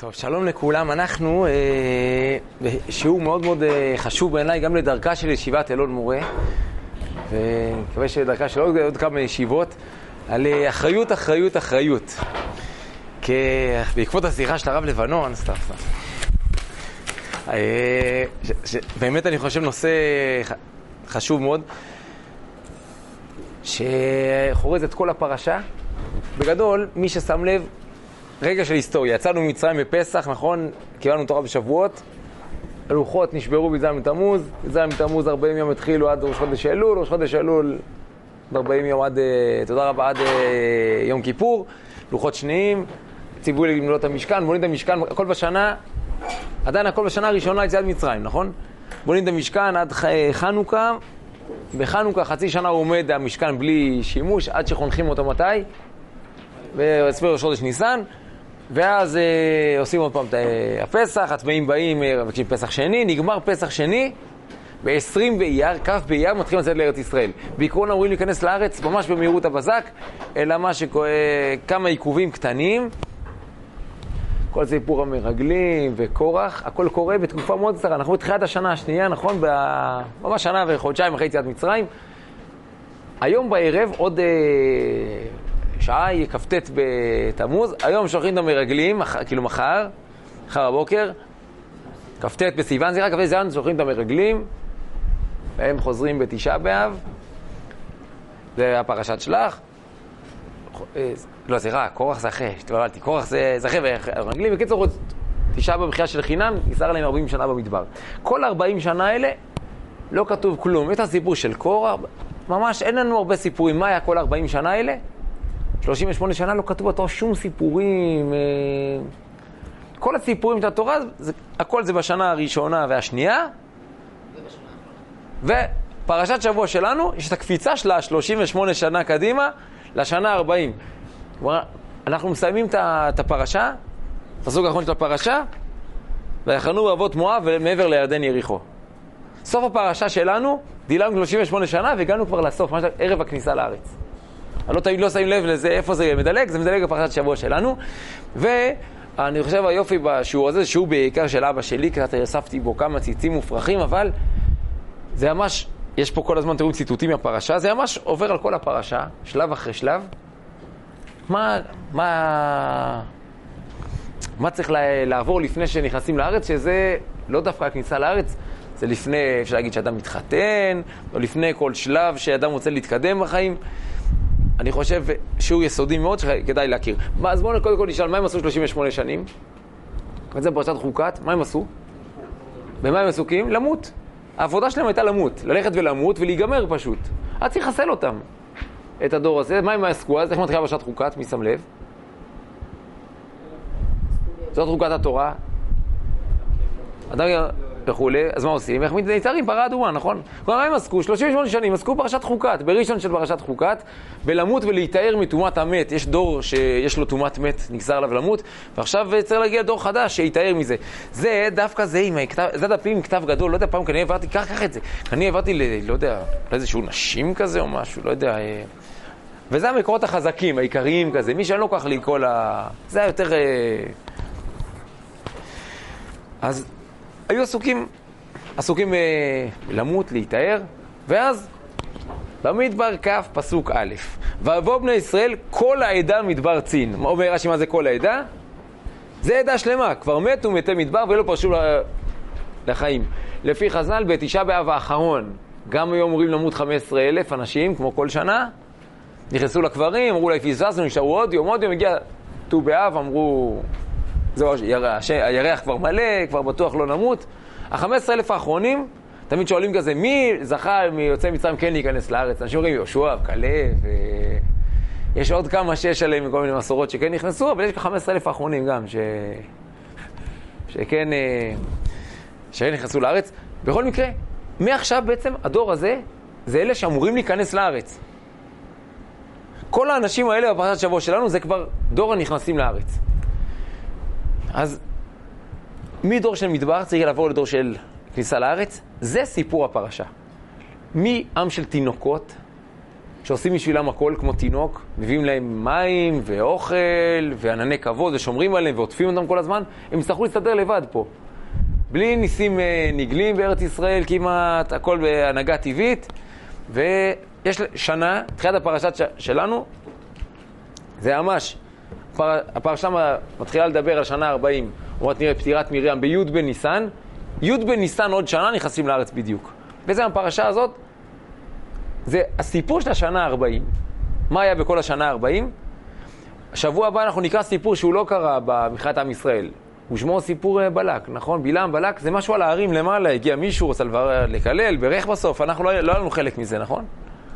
טוב, שלום לכולם. אנחנו בשיעור מאוד מאוד חשוב בעיניי, גם לדרכה של ישיבת אלון מורה, ומקווה שלדרכה של עוד כמה ישיבות, על אחריות, אחריות, אחריות. בעקבות השיחה של הרב לבנון, באמת אני חושב נושא חשוב מאוד, שחורז את כל הפרשה. בגדול, מי ששם לב, רגע של היסטוריה, יצאנו ממצרים בפסח, נכון? קיבלנו תורה בשבועות, הלוחות נשברו בז' בתמוז, בז' בתמוז 40 יום התחילו עד ראש חודש אלול, ראש חודש אלול 40 יום עד, תודה רבה, עד יום כיפור, לוחות שניים, ציוו לבנות את המשכן, בונים את המשכן, הכל בשנה, עדיין הכל בשנה הראשונה יציאת מצרים, נכון? בונים את המשכן עד חנוכה, בחנוכה חצי שנה הוא עומד המשכן בלי שימוש, עד שחונכים אותו מתי? בספר ראש חודש ניסן, ואז עושים עוד פעם את הפסח, הטמאים באים, מבקשים פסח שני, נגמר פסח שני, ב-20 באייר, כ' באייר, מתחילים לצאת לארץ ישראל. בעיקרון אמורים להיכנס לארץ ממש במהירות הבזק, אלא מה כמה עיכובים קטנים, כל סיפור המרגלים וקורח, הכל קורה בתקופה מאוד קצרה. אנחנו בתחילת השנה השנייה, נכון? ממש שנה וחודשיים אחרי יציאת מצרים. היום בערב, עוד שעה היא כ"ט בתמוז, היום שולחים את המרגלים, כאילו מחר הבוקר, כ"ט בסיוון, כ"ט בסיוון, שולחים את המרגלים, והם חוזרים בתשעה באב, זה הפרשת שלח, לא, סליחה, קורח זה אחרי, שתבלתי, קורח זה אחרי, והמרגלים, בקיצור, תשעה בבחייה של חינם, ייסר להם 40 שנה במדבר. כל 40 שנה האלה לא כתוב כלום. את הסיפור של קורח, ממש אין לנו הרבה סיפורים. מה היה כל 40 שנה האלה? 38 שנה לא כתוב בתורה שום סיפורים. כל הסיפורים של התורה, הכל זה בשנה הראשונה והשנייה. ופרשת שבוע שלנו, יש את הקפיצה שלה 38 שנה קדימה לשנה 40. אנחנו מסיימים את הפרשה, פסוק האחרון של הפרשה, ויחנו באבות מואב ומעבר לירדן יריחו. סוף הפרשה שלנו, דילגנו 38 שנה והגענו כבר לסוף, ממש ערב הכניסה לארץ. אני לא תמיד לא שמים לב לזה, איפה זה מדלג, זה מדלג בפרשת שבוע שלנו. ואני חושב היופי בשיעור הזה, שהוא בעיקר של אבא שלי, קצת אספתי בו כמה ציצים מופרכים, אבל זה ממש, יש פה כל הזמן תראו ציטוטים מהפרשה, זה ממש עובר על כל הפרשה, שלב אחרי שלב. מה צריך לעבור לפני שנכנסים לארץ, שזה לא דווקא הכניסה לארץ, זה לפני, אפשר להגיד שאדם מתחתן, או לפני כל שלב שאדם רוצה להתקדם בחיים. אני חושב שהוא יסודי מאוד שכדאי להכיר. אז בואו קודם כל נשאל, מה הם עשו 38 שנים? זה פרשת חוקת, מה הם עשו? במה הם עסוקים? למות. העבודה שלהם הייתה למות, ללכת ולמות ולהיגמר פשוט. אז צריך לחסל אותם, את הדור הזה. מה הם עסקו? אז איך מתחילה פרשת חוקת? מי שם לב? זאת חוקת התורה. אדם וכולי, אז מה עושים? איך מתנצרים? פרה אדומה, נכון? כלומר, הם עסקו 38 שנים, עסקו פרשת חוקת, בראשון של פרשת חוקת, בלמות ולהיטהר מתומת המת. יש דור שיש לו תומת מת, נגזר עליו למות, ועכשיו צריך להגיע דור חדש שיתאר מזה. זה דווקא זה עם הכתב, זה דפים עם כתב גדול, לא יודע, פעם כנראה עברתי, קח את זה. אני עברתי לא יודע, לאיזשהו נשים כזה או משהו, לא יודע. וזה המקורות החזקים, העיקריים כזה. מי שאני לא כך לי כל זה היה יותר אז היו עסוקים למות, להתאר, ואז במדבר כף פסוק א', ועבור בני ישראל כל העדה מדבר צין. מה אומר רש"י, מה זה כל העדה? זה עדה שלמה, כבר מתו מתי מדבר ולא פרשו לחיים. לפי חז"ל, בתשעה באב האחרון, גם היום אמורים למות 15,000 אנשים, כמו כל שנה, נכנסו לקברים, אמרו לה, פספסנו, נשארו עוד יום, הגיע ט"ו באב, אמרו, זהו, הירח כבר מלא, כבר בטוח לא נמות. ה-15,000 האחרונים, תמיד שואלים כזה, מי זכה מיוצאי מצרים כן להיכנס לארץ? אנשים אומרים, יהושע, כלב, יש עוד כמה שיש עליהם מכל מיני מסורות שכן נכנסו, אבל יש כ-15,000 האחרונים גם שכן נכנסו לארץ. בכל מקרה, מעכשיו בעצם הדור הזה, זה אלה שאמורים להיכנס לארץ. כל האנשים האלה בפרשת שבוע שלנו, זה כבר דור הנכנסים לארץ. אז מדור של מדבר צריך לעבור לדור של כניסה לארץ, זה סיפור הפרשה. מעם של תינוקות, שעושים בשבילם הכל כמו תינוק, מביאים להם מים ואוכל וענני כבוד ושומרים עליהם ועוטפים אותם כל הזמן, הם יצטרכו להסתדר לבד פה. בלי ניסים נגלים בארץ ישראל, כמעט הכל בהנהגה טבעית. ויש שנה, תחילת הפרשת שלנו, זה ממש, הפרשה מתחילה לדבר על שנה 40, אומרת נראה פטירת מרים בי' בניסן, י' בניסן עוד שנה נכנסים לארץ בדיוק. וזה הפרשה הזאת, זה הסיפור של השנה 40. מה היה בכל השנה 40? השבוע הבא אנחנו נקרא סיפור שהוא לא קרה במלחמת עם ישראל. הוא שמו סיפור בלק, נכון? בלעם, בלק, זה משהו על הערים למעלה, הגיע מישהו, רוצה לקלל, ברך בסוף, אנחנו לא לנו חלק מזה, נכון?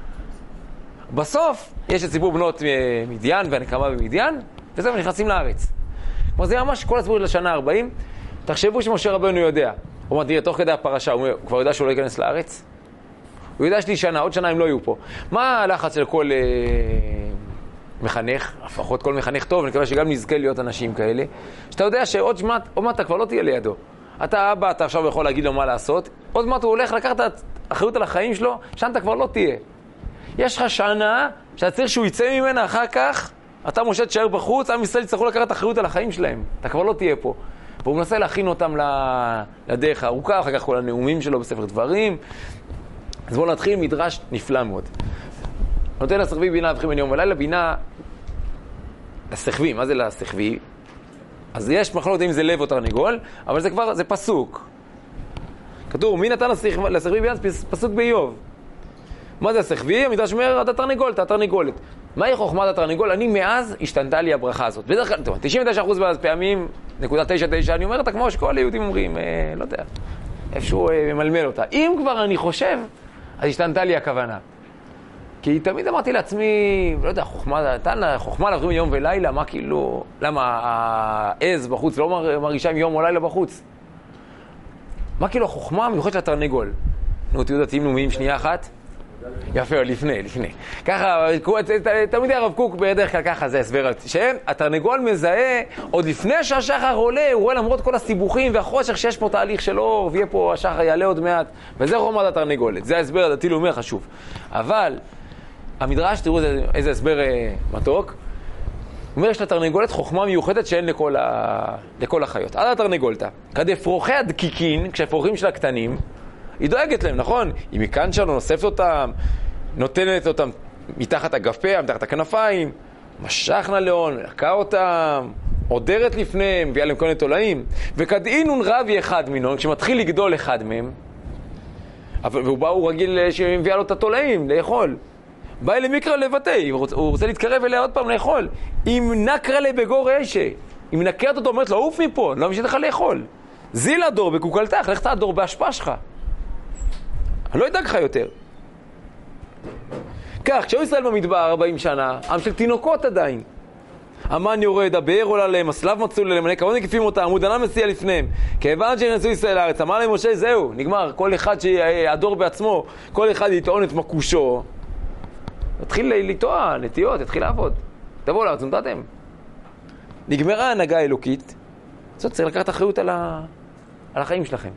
בסוף יש את סיפור בנות מדיין והנקמה במדיין, וזהו, נכנסים לארץ. כלומר, זה ממש כל הסיפור של השנה 40. תחשבו שמשה רבנו יודע. הוא אומר, תראה, תוך כדי הפרשה, הוא כבר יודע שהוא לא ייכנס לארץ. הוא יודע שלי שנה, עוד שנה הם לא יהיו פה. מה הלחץ של כל מחנך, לפחות כל מחנך טוב, אני מקווה שגם נזכה להיות אנשים כאלה, שאתה יודע שעוד מעט אתה כבר לא תהיה לידו. אתה אבא, אתה עכשיו יכול להגיד לו מה לעשות, עוד מעט הוא הולך לקחת אחריות על החיים שלו, שם אתה כבר לא תהיה. יש לך שנה שאתה צריך שהוא יצא ממנה אחר כך, אתה משה תשאר בחוץ, עם ישראל יצטרכו לקחת אחריות על החיים שלהם. אתה כבר לא תהיה פה. והוא מנסה להכין אותם לדרך הארוכה, אחר כך כל הנאומים שלו בספר דברים. אז בואו נתחיל מדרש נפלא מאוד. נותן לסחבי בינה להבחין בין יום ולילה, בינה לסחבי. מה זה לסחבי? אז יש מחלוקת אם זה לב או תרנגול, אבל זה כבר, זה פסוק. כתוב, מי נתן לסחבי בינה? פסוק באיוב. מה זה הסחבי? המדרש אומר, אתה תרנגולת, התרנגולת. מהי חוכמת התרנגול? אני מאז השתנתה לי הברכה הזאת. בדרך כלל, 99% מהפעמים, 0.99, אני אומר אותה כמו שכל היהודים אומרים, לא יודע, איפשהו ממלמל אותה. אם כבר אני חושב, אז השתנתה לי הכוונה. כי תמיד אמרתי לעצמי, לא יודע, חוכמה להבחין יום ולילה, מה כאילו, למה העז בחוץ לא מרגישה עם יום או לילה בחוץ? מה כאילו החוכמה המיוחדת של התרנגול? נו, תהיו דתיים נאומיים שנייה אחת? יפה, לפני. ככה, תמיד הרב קוק בדרך כלל ככה, זה הסבר, שהתרנגול מזהה, עוד לפני שהשחר עולה, הוא רואה למרות כל הסיבוכים והחושך שיש פה תהליך של אור, ויהיה פה השחר יעלה עוד מעט, וזה חוכמת התרנגולת, זה ההסבר הדתי לאומי החשוב. אבל, המדרש, תראו איזה הסבר מתוק, הוא אומר, יש לתרנגולת חוכמה מיוחדת שאין לכל החיות. עד התרנגולתה, כדפרוחי הדקיקין, כשהפרוחים שלה קטנים, היא דואגת להם, נכון? היא מכאן שלנו נוספת אותם, נותנת אותם מתחת הגפה, מתחת הכנפיים, משכנה לאון, מלקה אותם, עודרת לפניהם, ויהיה להם כל מיני תולעים. וכדאינון רבי אחד מינון, כשמתחיל לגדול אחד מהם, והוא רגיל שמביאה לו את התולעים לאכול. בא אלה מקרא לבטא, הוא רוצה להתקרב אליה עוד פעם לאכול. אם נקרא לבגור רשע, אם נקרת אותו, אומרת לו, עוף מפה, לא משנה לך לאכול. זיל הדור בקוקלתך, לך תעדור בהשפעה שלך. אני לא אדאג לך יותר. כך, כשהיו ישראל במדבר 40 שנה, עם של תינוקות עדיין. המן יורד, הבאר עולה להם, הסלב מצאו להם, מלא כבוד נקיפים אותם, עמוד ענן מסיע לפניהם. כיוון שננסו ישראל לארץ, אמר להם משה, זהו, נגמר. כל אחד שיעדור בעצמו, כל אחד יטעון את מקושו. התחיל לטוע, נטיות, התחיל לעבוד. תבואו לארץ, נתתם. נגמרה ההנהגה האלוקית, זאת צריך לקחת אחריות על החיים שלכם.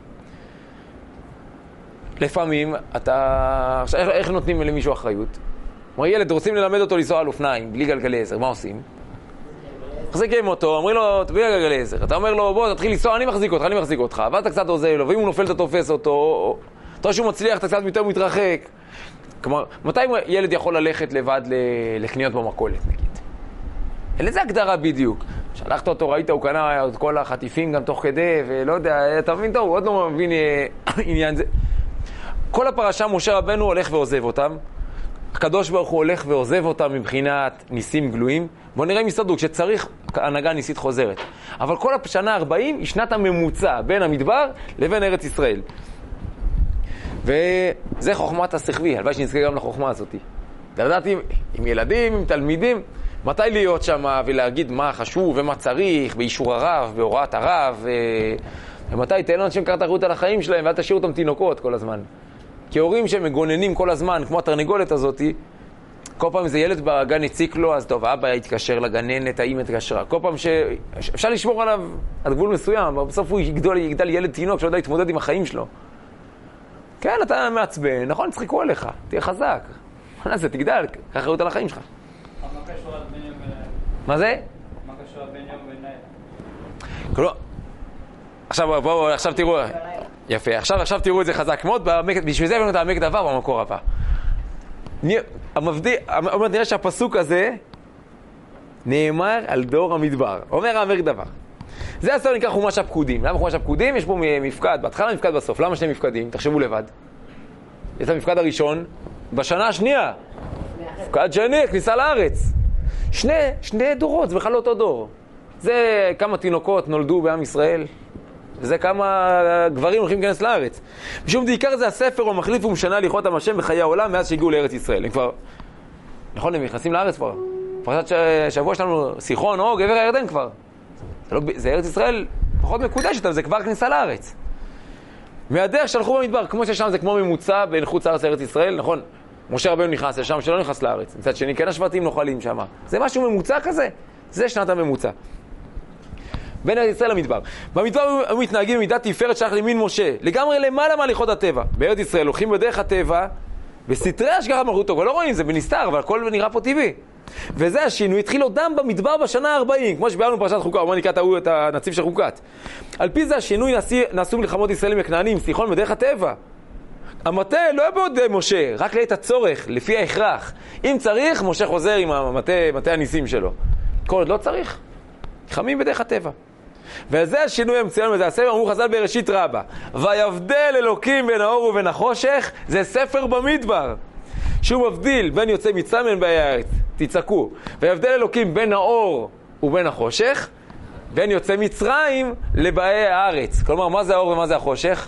לפעמים אתה... איך נותנים למישהו אחריות? אומר, ילד, רוצים ללמד אותו לנסוע על אופניים, בלי גלגלי עזר, מה עושים? מחזיקים אותו, אומרים לו, בלי גלגלי עזר. אתה אומר לו, בוא, תתחיל לנסוע, אני מחזיק אותך, ואז אתה קצת עוזר לו, ואם הוא נופל, אתה תופס אותו, אתה שהוא מצליח, אתה קצת יותר מתרחק. כלומר, מתי ילד יכול ללכת לבד לקניות במכולת, נגיד? אין לזה הגדרה בדיוק. שלחת אותו, ראית, הוא קנה את כל החטיפים גם תוך כדי, ולא יודע, אתה מבין טוב, הוא עוד לא מבין עניין זה. כל הפרשה משה רבנו הולך ועוזב אותם. הקדוש ברוך הוא הולך ועוזב אותם מבחינת ניסים גלויים. בואו נראה אם יסתדרו, כשצריך הנהגה ניסית חוזרת. אבל כל השנה 40 היא שנת הממוצע בין המדבר לבין ארץ ישראל. וזה חוכמת הסחבי, הלוואי שנזכה גם לחוכמה הזאת. לדעת עם ילדים, עם תלמידים, מתי להיות שם ולהגיד מה חשוב ומה צריך, באישור הרב, בהוראת הרב, ומתי תן אנשים לקחת אחריות על החיים שלהם ואל תשאיר אותם תינוקות כל הזמן. כי הורים שמגוננים כל הזמן, כמו התרנגולת הזאת, כל פעם זה ילד בגן הציק לו, אז טוב, אבא יתקשר לגננת, האמא תקשרה. כל פעם שאפשר לשמור עליו עד גבול מסוים, אבל בסוף הוא יגדל ילד תינוק שלא יודע להתמודד עם החיים שלו. כן, אתה מעצבן, נכון, צחיקו עליך, תהיה חזק. מה זה, תגדל, קח אחריות על החיים שלך. מה קשור על בן יום ולילה? מה זה? מה קשור על בן יום ולילה? כלומר, עכשיו תראו, יפה, עכשיו תראו את זה חזק מאוד, בשביל זה הבאנו את העמק דבר במקור הבא. נראה שהפסוק הזה נאמר על דור המדבר, אומר העמק דבר. זה הסדר נקרא חומש הפקודים. למה חומש הפקודים? יש פה מפקד, בהתחלה מפקד בסוף. למה שני מפקדים? תחשבו לבד. יש המפקד הראשון, בשנה השנייה. מפקד שני, כניסה לארץ. שני דורות, זה בכלל לא אותו דור. זה כמה תינוקות נולדו בעם ישראל, וזה כמה גברים הולכים להיכנס לארץ. משום בעיקר זה הספר הוא מחליף ומשנה להלכות עם השם בחיי העולם מאז שהגיעו לארץ ישראל. הם כבר, נכון, הם נכנסים לארץ כבר. פרשת שבוע שלנו, סיחון, גבר הירדן כבר. זה ארץ ישראל פחות מקודשת, אבל זה כבר כניסה לארץ. מהדרך שהלכו במדבר, כמו ששם זה כמו ממוצע בין חוץ לארץ לארץ ישראל, נכון? משה רבנו נכנס לשם, שלא נכנס לארץ. מצד שני, כן השבטים נוחלים שם. זה משהו ממוצע כזה? זה שנת הממוצע. בין ארץ ישראל למדבר. במדבר הם מתנהגים במידת תפארת שייך למין משה. לגמרי למעלה מהליכות הטבע. בארץ ישראל הולכים בדרך הטבע, בסתרי השגחת מלכותו. ולא רואים, זה בנסתר, אבל הכל נראה פה טבעי. וזה השינוי, התחיל עודם במדבר בשנה ה-40, כמו שביארנו פרשת חוקה, בוא נקרא את הנציב של חוקת. על פי זה השינוי נעשו מלחמות ישראלים וכנענים, סיחון בדרך הטבע. המטה לא היה בעוד משה, רק לעת הצורך, לפי ההכרח. אם צריך, משה חוזר עם מטה הניסים שלו. כל עוד לא צריך, חמים בדרך הטבע. וזה השינוי המצוין וזה הספר, אמרו חז"ל בראשית רבה. ויבדל אלוקים בין האור ובין החושך, זה ספר במדבר. שהוא מבדיל בין יוצאי מצרים ובין באי הארץ. תצעקו. ויבדל אלוקים בין האור ובין החושך, בין יוצאי מצרים לבאי הארץ. כלומר, מה זה האור ומה זה החושך?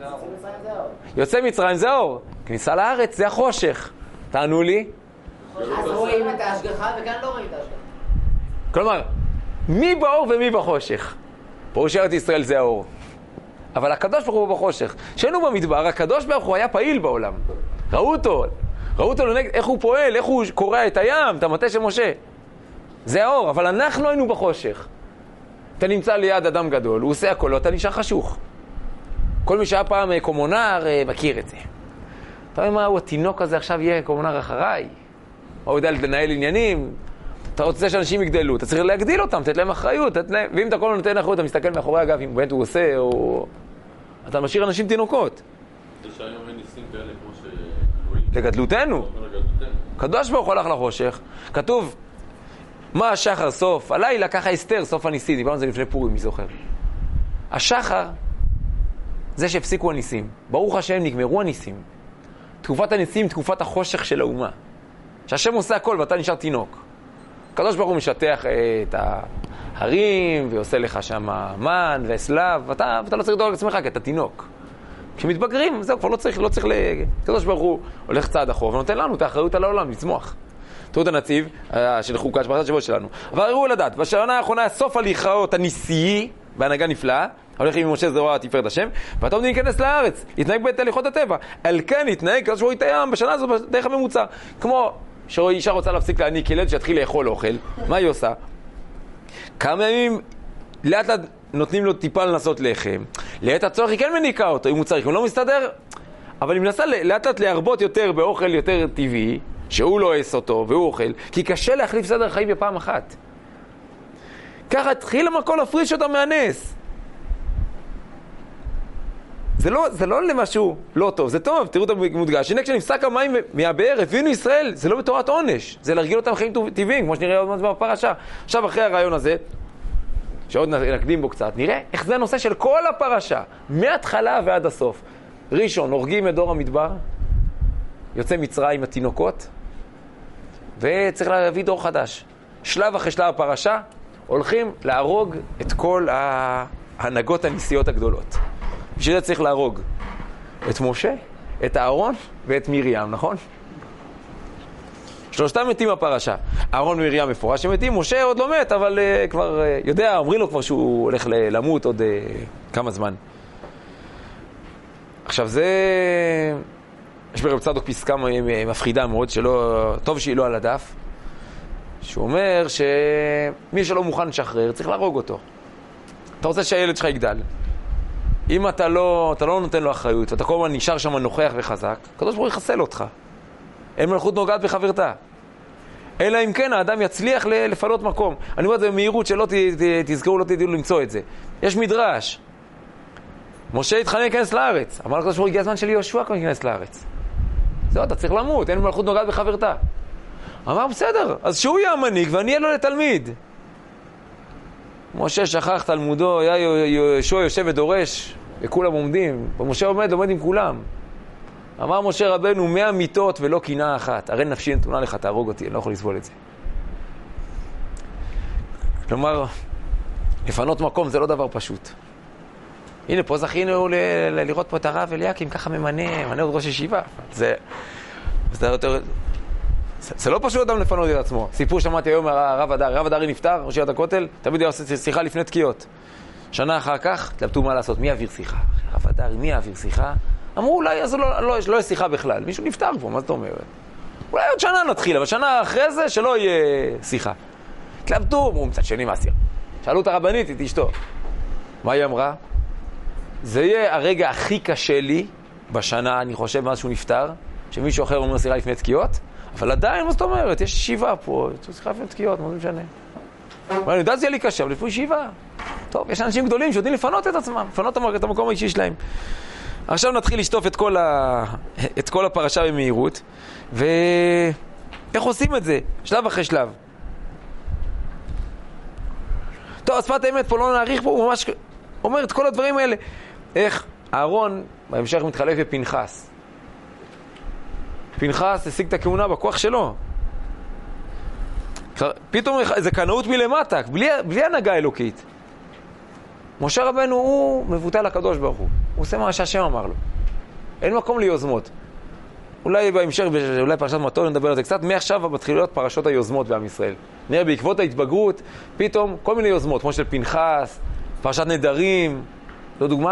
יוצאי מצרים זה האור. כניסה לארץ זה החושך. תענו לי. אז רואים את ההשגחה וכאן לא רואים את ההשגחה. כלומר, מי באור ומי בחושך? פירוש ארץ ישראל זה האור. אבל הקדוש ברוך הוא בחושך. כשהיינו במדבר, הקדוש ברוך הוא היה פעיל בעולם. ראו אותו לנגד, איך הוא פועל, איך הוא קורע את הים, את המטה של משה. זה האור, אבל אנחנו היינו בחושך. אתה נמצא ליד אדם גדול, הוא עושה הכל, אתה נשאר חשוך. כל מי שהיה פעם קומונר מכיר את זה. אתה יודע מה, הוא התינוק הזה עכשיו יהיה קומונר אחריי? הוא יודע לנהל עניינים? אתה רוצה שאנשים יגדלו, אתה צריך להגדיל אותם, תת להם אחריות, ואם אתה כל נותן אחריות, אתה מסתכל מאחורי אגב, אם באמת הוא עושה, או... אתה משאיר אנשים תינוקות. זה שהיום אין ניסים כאלה כמו ש... לגדלותנו. קדוש ברוך הוא הלך לחושך. כתוב, מה השחר סוף? הלילה ככה אסתר סוף הניסים. דיברנו על זה לפני פורים, מי זוכר? השחר, זה שהפסיקו הניסים. ברוך השם, נגמרו הניסים. תקופת הניסים, תקופת החושך של האומה. שהשם עושה הכל ואתה נשאר תינוק. קדוש ברוך הוא משטח את ההרים ועושה לך שם מן וסלב, ואתה לא צריך לדאוג לעצמך כי אתה תינוק. כשמתבגרים, זהו, כבר לא צריך קדוש ברוך הוא הולך צעד אחורה ונותן לנו את האחריות על העולם, לצמוח. תראו את הנציב של חוקה, שפרשת שבוע שלנו. אבל הראו לדעת, בשנה האחרונה סוף הליכאות הניסי, בהנהגה נפלאה, הולך עם משה זרוע תפארת השם, ואתה עומדים להיכנס לארץ, יתנהג בית הליכות הטבע. על כן יתנהג, קדוש ברוך הוא יתאם בשנה הזו בדרך הממוצע. כמו שאישה רוצה להפסיק להניק ילד שיתחיל לאכול אוכל, מה היא עושה? כמה ימים לאט לאט נותנים לו טיפה לנסות לחם. לעת הצורך היא כן מניקה אותו, אם הוא צריך, הוא לא מסתדר. אבל היא מנסה לאט לאט להרבות יותר באוכל יותר טבעי, שהוא לא עש אותו והוא אוכל, כי קשה להחליף סדר חיים בפעם אחת. ככה התחיל הכל להפריש אותה מהנס. זה לא למשהו לא טוב, זה טוב, תראו את המודגש. הנה כשנפסק המים מהבאר, הבינו ישראל, זה לא בתורת עונש, זה להרגיל אותם חיים טבעיים, כמו שנראה עוד מעט בפרשה. עכשיו אחרי הרעיון הזה, שעוד נקדים בו קצת, נראה איך זה הנושא של כל הפרשה, מההתחלה ועד הסוף. ראשון, הורגים את דור המדבר, יוצא מצרים התינוקות, וצריך להביא דור חדש. שלב אחרי שלב הפרשה, הולכים להרוג את כל ההנהגות הניסיות הגדולות. בשביל זה צריך להרוג את משה, את אהרון ואת מרים, נכון? שלושתם מתים בפרשה. אהרון ומרים מפורש שמתים, משה עוד לא מת, אבל כבר יודע, אומרים לו כבר שהוא הולך למות עוד כמה זמן. עכשיו זה... יש ברב צדוק פסקה מפחידה מאוד, טוב שהיא לא על הדף, שהוא אומר שמי שלא מוכן לשחרר צריך להרוג אותו. אתה רוצה שהילד שלך יגדל. אם אתה לא נותן לו אחריות, ואתה כל הזמן נשאר שם נוכח וחזק, הקדוש ברוך הוא יחסל אותך. אין מלכות נוגעת בחברתה. אלא אם כן האדם יצליח לפנות מקום. אני אומר את זה במהירות שלא תזכרו, לא תדעו למצוא את זה. יש מדרש. משה התחנן להיכנס לארץ. אמר לקדוש ברוך הוא, הגיע הזמן של יהושע כבר להיכנס לארץ. זהו, אתה צריך למות, אין מלכות נוגעת בחברתה. אמר, בסדר, אז שהוא יהיה המנהיג ואני אהיה לו לתלמיד. משה שכח תלמודו, היה יהושע יושב ודורש, וכולם עומדים. ומשה עומד עם כולם. אמר משה רבנו, 100 מיטות ולא קינה אחת. הרי נפשי נתונה לך, תהרוג אותי, אני לא יכול לסבול את זה. כלומר, לפנות מקום זה לא דבר פשוט. הנה, פה זכינו לראות פה את הרב אליקים, ככה ממנה עוד ראש ישיבה. זה לא פשוט אדם לפנות את עצמו. סיפור שמעתי היום הרב אדרי נפטר, ראש עיריית הכותל, תמיד היה עושה שיחה לפני תקיעות. שנה אחר כך, תלבטו מה לעשות, מי יעביר שיחה? הרב אדרי, מי יעביר שיחה? אמרו, אולי אז לא יהיה שיחה בכלל. מישהו נפטר פה, מה זאת אומרת? אולי עוד שנה נתחיל, אבל שנה אחרי זה שלא יהיה שיחה. תלבטו, אמרו, מצד שני מעשיר. שאלו את הרבנית, את אשתו. מה היא אמרה? זה יהיה הרגע הכי קשה לי בשנה, אני חושב, מאז שהוא נפטר, שמישהו אחר אומר שיחה לפני תקיעות, אבל עדיין, מה זאת אומרת? יש ישיבה פה, יש שיחה לפני תקיעות, מה זה משנה? אבל אני יודע שזה יהיה לי קשה, אבל לפני ישיבה. טוב, יש אנשים גדולים שיודעים לפנות את עצמם, לפנות את המקום האישי שלהם. עכשיו נתחיל לשטוף את כל הפרשה במהירות, ואיך עושים את זה? שלב אחרי שלב. טוב, אז שפת האמת פה לא נעריך פה, הוא ממש אומר את כל הדברים האלה. איך אהרון בהמשך מתחלף בפנחס. פנחס השיג את הכהונה בכוח שלו. פתאום זה קנאות מלמטה, בלי הנהגה אלוקית. משה רבנו הוא מבוטל לקדוש ברוך הוא. הוא עושה מה שהשם אמר לו. אין מקום ליוזמות. אולי בהמשך, אולי פרשת מטות נדבר על זה קצת. מעכשיו מתחילות פרשות היוזמות בעם ישראל. נראה בעקבות ההתבגרות, פתאום כל מיני יוזמות, כמו של פנחס, פרשת נדרים, זו דוגמה?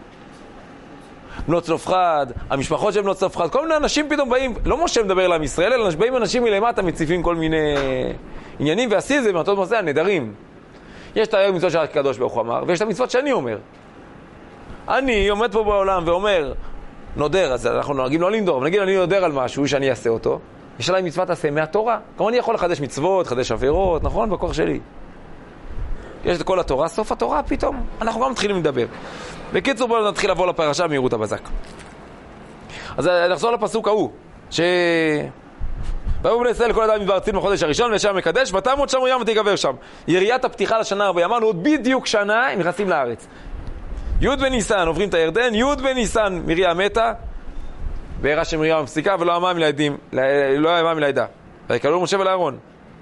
בנות צלופחד, המשפחות של בנות צלופחד, כל מיני אנשים פתאום באים, לא משה מדבר לעם ישראל, אלא באים אנשים מלמטה, מציפים כל מיני עניינים, ועשי זה במתות מוסע, נדרים. יש את המצוות שהקדוש ברוך הוא אמר, ויש את המצוות שאני אומר. אני עומד פה בעולם ואומר, נודר, אז אנחנו נוהגים לא לנדור, אבל נגיד אני נודר על משהו שאני אעשה אותו, יש עליי מצוות עשה מהתורה. כמובן אני יכול לחדש מצוות, לחדש עבירות, נכון? בכוח שלי. יש את כל התורה, סוף התורה פתאום, אנחנו גם מתחילים לדבר. בקיצור, בואו נתחיל לבוא לפרשה מהירות הבזק. אז נחזור לפסוק ההוא, ויבואו בני ישראל כל אדם מדבר ציון בחודש הראשון ושם מקדש, ותעמוד שם ים ותיגבר שם. יריית הפתיחה לשנה הבאה, אמרנו עוד בדיוק שנה הם נכנסים לארץ. י' בניסן עוברים את הירדן, י' בניסן מרים מתה, בעירה שמרים מפסיקה ולא אמרה מלידה. ויקראו משה ולאהרון.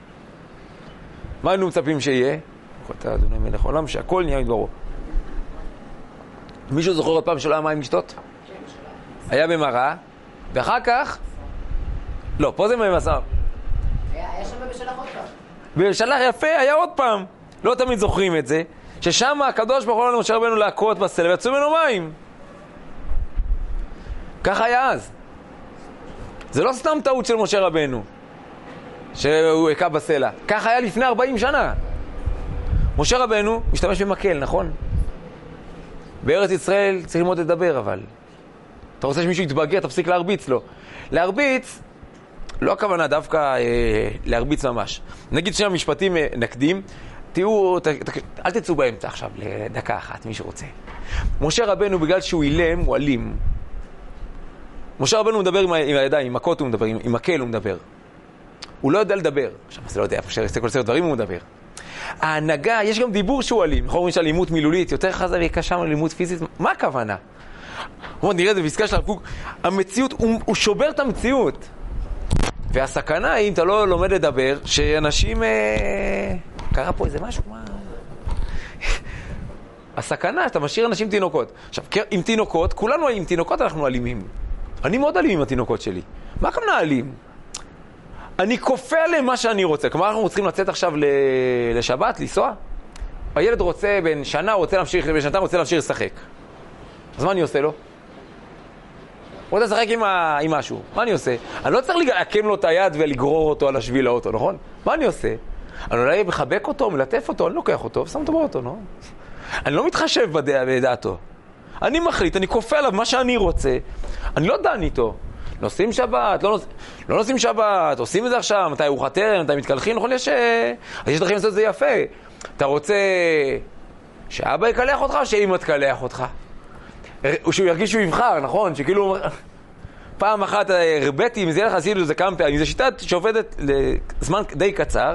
מה היינו מצפים שיהיה? אתה אדוני מלך עולם שהכל נהיה מדברו. מישהו זוכר עוד פעם שלא היה מים לשתות? היה במראה, ואחר כך לא, פה זה במסע. היה שם בשלח עוד פעם. בשלח יפה, היה עוד פעם. לא תמיד זוכרים את זה, ששם הקדוש ברוך הוא לנו משה רבנו להכות בסלע ויצאו ממנו מים. ככה היה אז. זה לא סתם טעות של משה רבנו שהוא הכה בסלע. ככה היה לפני 40 שנה. משה רבנו משתמש במקל, נכון? בארץ ישראל צריך ללמוד לדבר, אבל אתה רוצה שמישהו יתבגר, תפסיק להרביץ לו. להרביץ, לא הכוונה דווקא להרביץ ממש. נגיד שני המשפטים נקדים, אל תצאו באמצע עכשיו לדקה אחת, מי שרוצה. משה רבנו, בגלל שהוא אילם, הוא אלים. משה רבנו מדבר עם הידיים, עם מכות הוא מדבר, עם מקל הוא מדבר. הוא לא יודע לדבר. עכשיו, זה לא יודע, אפשר כל סרט דברים הוא מדבר. ההנהגה, יש גם דיבור שהוא אלים. אנחנו אומרים שאלימות מילולית יותר חזה וקשה מאלימות פיזית. מה הכוונה? נראה את זה בפסקה של הרב קוק. המציאות, הוא שובר את המציאות. והסכנה היא, אם אתה לא לומד לדבר, שאנשים... קרה פה איזה משהו, מה... הסכנה, אתה משאיר אנשים תינוקות. עכשיו, עם תינוקות, כולנו עם תינוקות אנחנו אלימים. אני מאוד אלים עם התינוקות שלי. מה הכוונה אלים? אני כופה עליהם מה שאני רוצה. כלומר, אנחנו צריכים לצאת עכשיו לשבת, לנסוע. הילד רוצה בין שנה, בין שנתיים רוצה להמשיך לשחק. אז מה אני עושה לו? הוא רוצה לשחק עם משהו. מה אני עושה? אני לא צריך להקם לו את היד ולגרור אותו על השביל האוטו, נכון? מה אני עושה? אני אולי מחבק אותו, מלטף אותו, אני לוקח אותו ושם אותו באוטו, לא? אני לא מתחשב בדעתו. אני מחליט, אני כופה עליו מה שאני רוצה. אני לא דן איתו. נוסעים שבת, לא נוסעים שבת, עושים את זה עכשיו, מתי ארוחת ערב, מתי מתקלחים, נכון, יש דרכים לעשות את זה יפה. אתה רוצה שאבא יקלח אותך או שאמא תקלח אותך? שהוא ירגיש שהוא יבחר, נכון? שכאילו פעם אחת הרבאתי, אם זה יהיה לך עשינו זה כמה פעמים, זו שיטה שעובדת לזמן די קצר.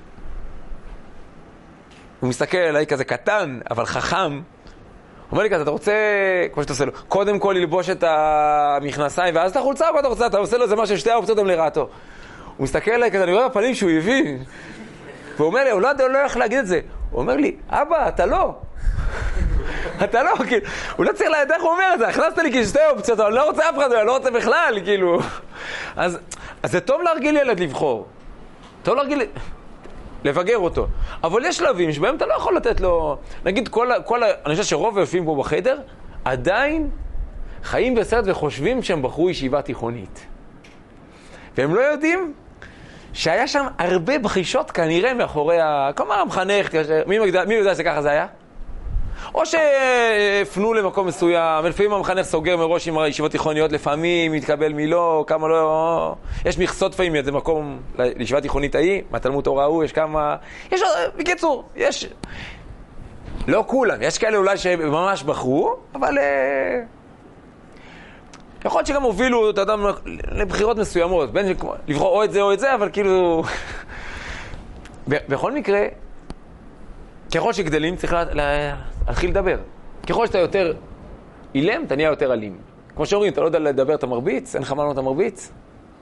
הוא מסתכל עליי כזה קטן, אבל חכם. הוא אומר לי כזה, אתה רוצה, כמו שאתה עושה לו, קודם כל ללבוש את המכנסיים, ואז את החולצה, אתה עושה לו, זה מה ששתי האופציות הם לרעתו. הוא מסתכל עליי כזה, אני רואה בפנים שהוא הבין. והוא אומר לי, הוא לא הולך להגיד את זה. הוא אומר לי, אבא, אתה לא. אתה לא, כאילו, הוא לא צריך לידך, הוא אומר את זה, הכנסת לי כאילו שתי אופציות, אבל אני לא רוצה אף אחד, אני לא רוצה בכלל, כאילו. אז זה טוב להרגיל ילד לבחור. טוב להרגיל... לבגר אותו. אבל יש שלבים שבהם אתה לא יכול לתת לו... נגיד, אני חושב שרוב היושבים פה בחדר, עדיין חיים בסרט וחושבים שהם בחרו ישיבה תיכונית. והם לא יודעים שהיה שם הרבה בחישות כנראה מאחורי כלומר, המחנך, מי יודע שככה זה היה? או שהפנו למקום מסוים, ולפעמים המחנך סוגר מראש עם הישיבות תיכוניות, לפעמים מתקבל מילו, כמה לא... יש מכסות פעמים, איזה מקום לישיבה תיכונית ההיא, מהתלמוד תורה ההוא, יש כמה... יש, בקיצור, יש... לא כולם, יש כאלה אולי שממש בחרו, אבל... יכול להיות שגם הובילו את האדם לבחירות מסוימות, בין לבחור או את זה או את זה, אבל כאילו... בכל מקרה, ככל שגדלים צריך להתחיל לדבר. ככל שאתה יותר אילם, אתה נהיה יותר אלים. כמו שאומרים, אתה לא יודע לדבר, אתה מרביץ, אין לך מה לענות, אתה מרביץ.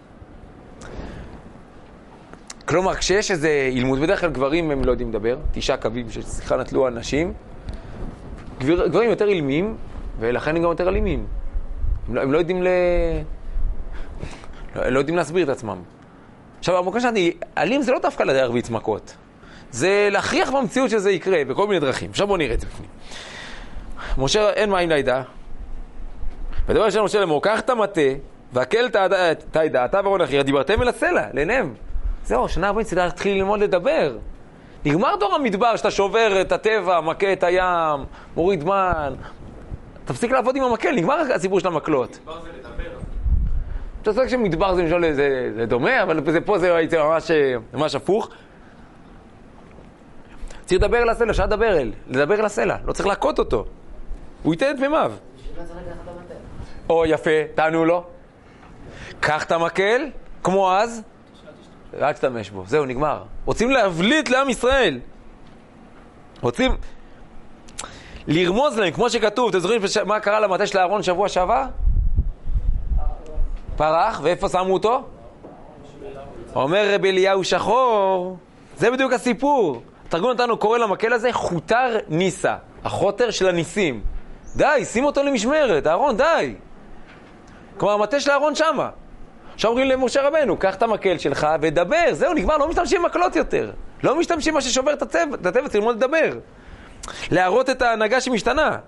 כלומר, כשיש איזה אילמות, בדרך כלל גברים הם לא יודעים לדבר, 9 קווים ששיחה נטלו אנשים, גברים יותר אילמים, ולכן הם גם יותר אלימים. הם לא יודעים לא יודעים להסביר את עצמם. עכשיו, המקום שאני, אלים זה לא דווקא להרביץ מכות. זה להכריח במציאות שזה יקרה, בכל מיני דרכים. עכשיו בואו נראה את זה בפנים. משה, אין מים לידה. ודבר של משה לאמור, קח את המטה, והקל את העדה, אתה ואהרון אחי, דיברתם אל הסלע, לעיניהם. זהו, שנה הבאה צריך להתחיל ללמוד לדבר. נגמר דור המדבר, שאתה שובר את הטבע, מכה את הים, מוריד מן. תפסיק לעבוד עם המקל, נגמר הסיפור של המקלות. מדבר זה לדבר. אתה צודק שמדבר זה דומה, אבל פה זה ממש הפוך. צריך לדבר אל הסלע, שאת לדבר אל הסלע, לא צריך להכות אותו. הוא ייתן את מימיו. או יפה, תענו לו. קח את המקל, כמו אז, רק תשתמש בו. זהו, נגמר. רוצים להבליט לעם ישראל. רוצים לרמוז להם, כמו שכתוב. אתם זוכרים מה קרה למטה של אהרון שבוע שעבר? פרח, ואיפה שמו אותו? אומר רבי אליהו שחור. זה בדיוק הסיפור. התרגום נתנו קורא למקל הזה חוטר ניסה, החוטר של הניסים. די, שים אותו למשמרת, אהרון, די. כלומר, המטה של אהרון שמה. עכשיו אומרים למשה רבנו, קח את המקל שלך ודבר, זהו, נגמר, לא משתמשים מקלות יותר. לא משתמשים מה ששובר את הטבע, צריך ללמוד לדבר. להראות את ההנהגה שמשתנה.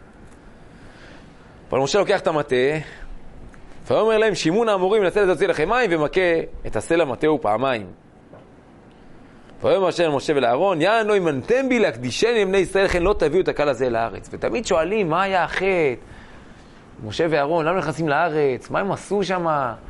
אבל משה לוקח את המטה, ואומר להם, שימון האמורים לסלע תוציא לכם מים, ומכה את הסלע מטהו פעמיים. ויאמר השם למשה ולאהרון, יען לא ימנתם בי להקדישני לבני ישראל, לכן לא תביאו את הקהל הזה לארץ. ותמיד שואלים, מה היה החטא? משה ואהרון, למה נכנסים לארץ? מה הם עשו שם?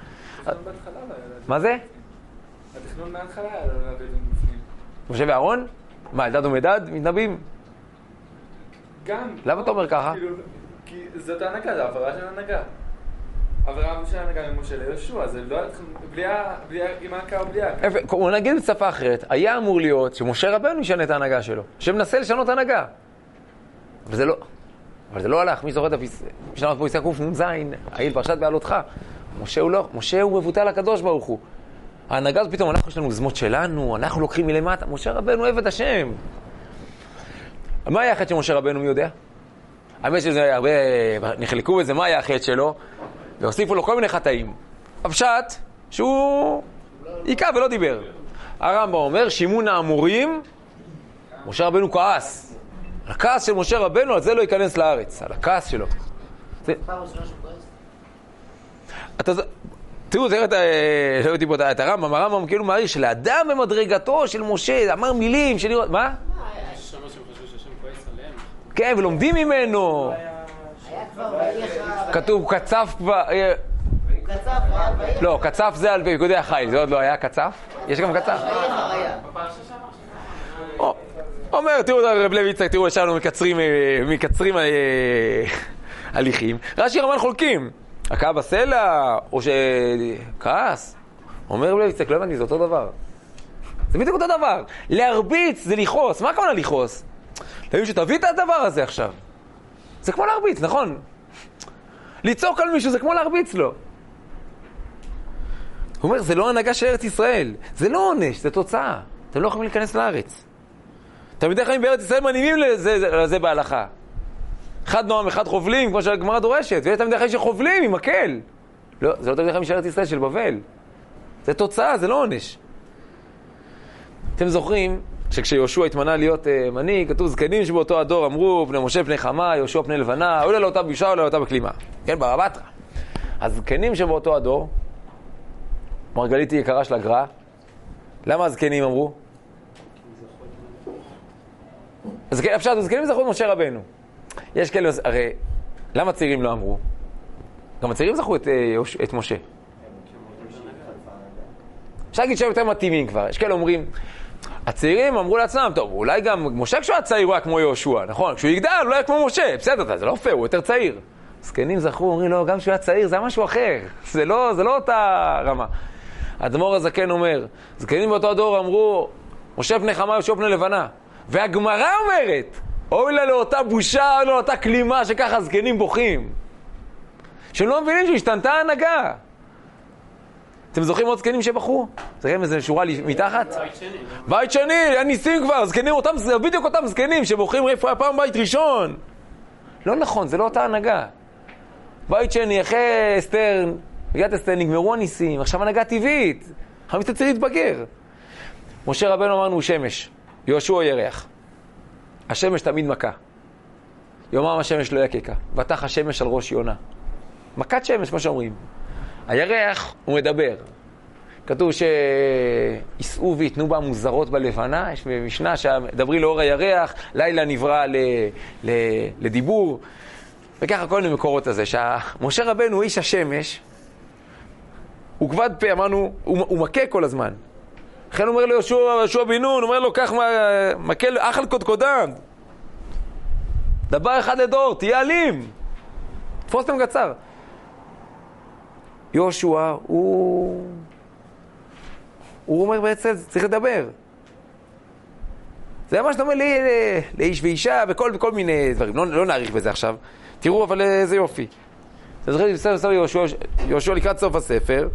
מה זה? התכנון מההתחלה היה לא להביא את זה בפנים. משה ואהרון? מה, אלדד ומדד? מתנבאים? גם. למה אתה אומר ככה? כי זאת ההנהגה, זה העברה של ההנהגה. העברה של ההנהגה ממשה ליהושע, זה לא בלי עם ההנהגה או בלי ההנהגה. הוא נגיד בשפה אחרת, היה אמור להיות שמשה רבנו ישנה את ההנהגה שלו, שמנסה לשנות ההנהגה. אבל זה לא הלך, מי זוכר את משלמת פה יסקוף נ"ז, העיל פרשת בעלותך. משה הוא לא, משה הוא מבוטל הקדוש ברוך הוא. ההנהגה הזאת פתאום, אנחנו יש לנו גזמות שלנו, אנחנו לוקחים מלמטה, משה רבנו אוהב את השם. מה היה החטא של משה רבנו, מי יודע? האמת שזה הרבה, נחלקו בזה, מה היה החטא שלו? והוסיפו לו כל מיני חטאים. הפשט, שהוא עיקה ולא דיבר. הרמב"ם אומר, שימון האמורים, משה רבנו כעס. על הכעס של משה רבנו, על זה לא ייכנס לארץ. על הכעס שלו. תראו, תראו את הרמב"ם. הרמב"ם כאילו מעריך שלאדם במדרגתו של משה, אמר מילים של לראות, מה? שם שהם חשבו שהשם כועס עליהם. כן, ולומדים ממנו. כתוב, קצף כבר... קצף, היה בעיר. לא, קצף זה על בגודי החיל, זה עוד לא היה קצף? יש גם קצף? היה. אומר, תראו רב לוי יצחק, תראו ישבנו מקצרים הליכים. רש"י רמן חולקים. הקעה בסלע, או שכעס. אומר רב לוי יצחק, לא הבנתי, זה אותו דבר. זה בדיוק אותו דבר. להרביץ זה לכעוס. מה הכוונה לכעוס? להבין שתביא את הדבר הזה עכשיו. זה כמו להרביץ, נכון? לצעוק על מישהו זה כמו להרביץ לו. הוא אומר, זה לא הנהגה של ארץ ישראל. זה לא עונש, זה תוצאה. אתם לא יכולים להיכנס לארץ. תלמידי חיים בארץ ישראל מנימים לזה בהלכה. אחד נועם, אחד חובלים, כמו שהגמרא דורשת. ויש תלמידי חיים שחובלים עם מקל. לא, זה לא תלמידי חיים של ארץ ישראל, של בבל. זה תוצאה, זה לא עונש. אתם זוכרים שכשיהושע התמנה להיות מנהיג, כתוב זקנים שבאותו הדור אמרו, פני משה פני חמה, יהושע פני לבנה, אולי לאותה בושה, אולי לאותה בכלימה. כן, ברבתרא. הזקנים שבאותו הדור, מרגלית היא יקרה של הגר"א, למה הזקנים אמרו? הזקנים זכו את משה רבנו. יש כאלה, הרי, למה הצעירים לא אמרו? גם הצעירים זכו את משה. אפשר להגיד שהם יותר מתאימים כבר. יש כאלה אומרים, הצעירים אמרו לעצמם, טוב, אולי גם משה כשהוא הצעיר הוא היה כמו יהושע, נכון? כשהוא יגדל, הוא לא היה כמו משה. בסדר, זה לא פייר, הוא יותר צעיר. זקנים זכו, אומרים, לא, גם כשהוא היה צעיר, זה היה משהו אחר. זה לא אותה רמה. האדמו"ר הזקן אומר, זקנים באותו הדור אמרו, משה פני חמה, יהושע פני לבנה. והגמרא אומרת, אוי לה לאותה בושה, אוי לה לאותה כלימה שככה זקנים בוכים. שהם לא מבינים שהשתנתה ההנהגה. אתם זוכרים עוד זקנים שבחרו? זוכרים איזה שורה מתחת? בית שני, הניסים כבר, זקנים אותם, זה בדיוק אותם זקנים שבוחרים איפה היה פעם בית ראשון. לא נכון, זה לא אותה הנהגה. בית שני, אחרי אסתר, בגלל אסתר נגמרו הניסים, עכשיו הנהגה טבעית. חמיתה צריך להתבגר. משה רבנו אמרנו הוא שמש, יהושע ירח. השמש תמיד מכה. יומם השמש לא יקקה, בטח השמש על ראש יונה. מכת שמש, כמו שאומרים. הירח הוא מדבר. כתוב שיסעו ויתנו בה מוזרות בלבנה, יש משנה שדברי לאור הירח, לילה נברא לדיבור, וככה כל המקורות הזה, שמשה רבנו הוא איש השמש, הוא כבד פה, אמרנו, הוא מכה כל הזמן. לכן הוא אומר ליהושע בן נון, אומר לו, קח מקל אכל קודקודם. דבר אחד לדור, תהיה אלים. תפוס אתם קצר. יהושע, הוא אומר בעצם, צריך לדבר. זה מה שאתה אומר לי, לאיש ואישה, בכל מיני דברים. לא נעריך בזה עכשיו. תראו, אבל איזה יופי. אתה זוכר בספר יהושע לקראת סוף הספר.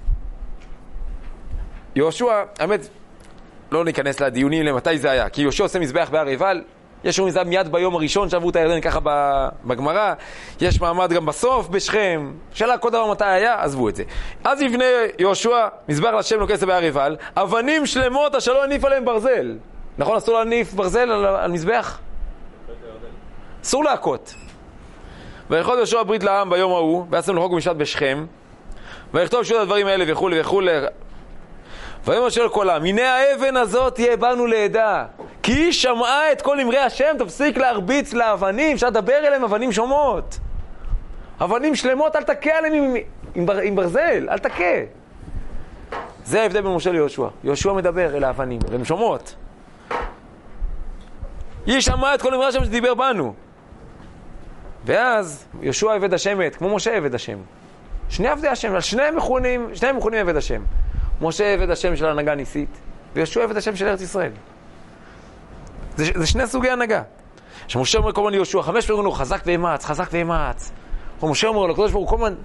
יהושע, האמת, לא ניכנס לדיונים למתי זה היה, כי יהושע עושה מזבח בהר עיבל, יש לו מזבח מיד ביום הראשון שעברו את הירדן ככה בגמרא, יש מעמד גם בסוף בשכם, שאלה כל דבר מתי היה, עזבו את זה. אז יבנה יהושע מזבח לשם לוקס בהר עיבל, אבנים שלמות אשר לא הניף עליהם ברזל. נכון, אסור להניף ברזל על מזבח? אסור להכות. ויכול יהושע ברית לעם ביום ההוא, ועשם לחוק ומשפט בשכם, ויכתוב שוב הדברים האלה וכו' וכו'. ויאמר משה לכל העם, הנה האבן הזאת תהיה בנו לעדה, כי היא שמעה את כל אמרי השם, תפסיק להרביץ לאבנים, אפשר לדבר אליהם, אבנים שומעות. אבנים שלמות, אל תכה עליהם עם ברזל, אל תכה. זה ההבדל בין משה ליהושע. יהושע מדבר אל האבנים, והן שומעות. היא שמעה את כל אמרי השם שדיבר בנו. ואז יהושע עבד השם, כמו משה עבד השם. שני עבדי השם, על שניהם מכונים עבד השם. משה עבד השם של הנהגה ניסית, ויהושע עבד השם של ארץ ישראל. זה שני סוגי הנהגה. שמשה אומר כל הזמן ליהושע, 5 פעמים הוא חזק ואמץ, חזק ואמץ. משה אומר לו, הקדוש ברוך הוא כל הזמן.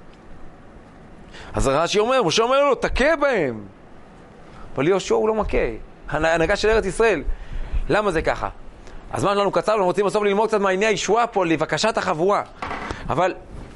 אז רש"י אומר, משה אומר לו, תכה בהם. אבל יהושע הוא לא מכה. הנהגה של ארץ ישראל. למה זה ככה? הזמן שלנו קצר, אנחנו רוצים בסוף ללמוד קצת מענייני הישועה פה, לבקשת החבורה. אבל